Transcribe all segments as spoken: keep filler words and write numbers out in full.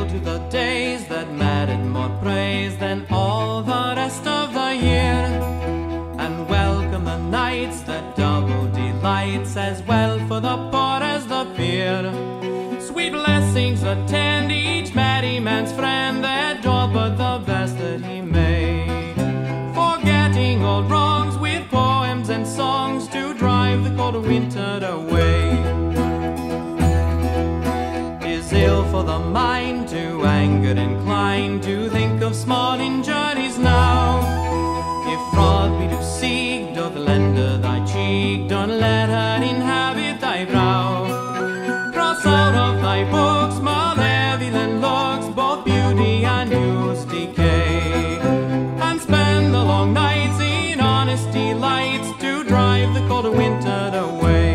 to the days that merited more praise than all the rest of the year, and welcome the nights that double delights, as well for the poor as the peer. Sweet blessings attend each merry man's friend that doth but the best that he may, forgetting all wrongs with poems and songs to drive the cold winter away. Is ill for the mind, to anger inclined, to think of small injuries now. If fraud be to seek, doth lender thy cheek, don't let her inhabit thy brow. Cross out of thy books malevolent looks, both beauty and use decay, and spend the long nights in honest delights to drive the cold winter away.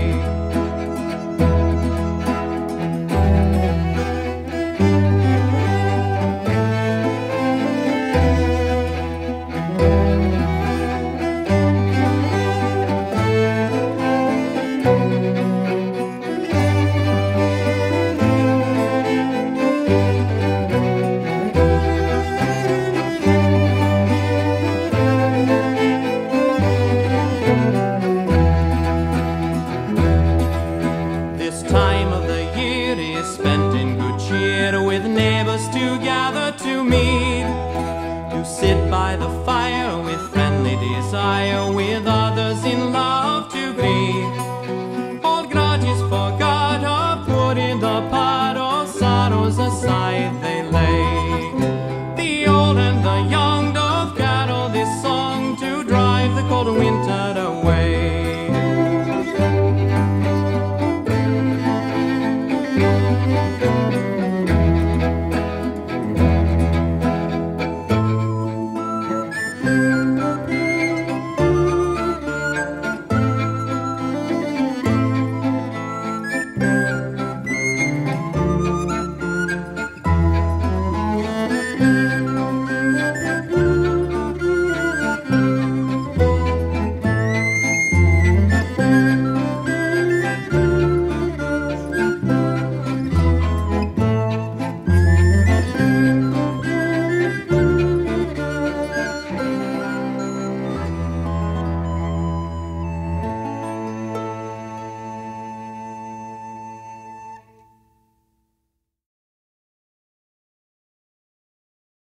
Time of the year is spent in good cheer, with neighbors to gather to meet, to sit by the fire with friendly desire, with others in love to greet. Old grudges forgot or put in the pot, all sorrows aside.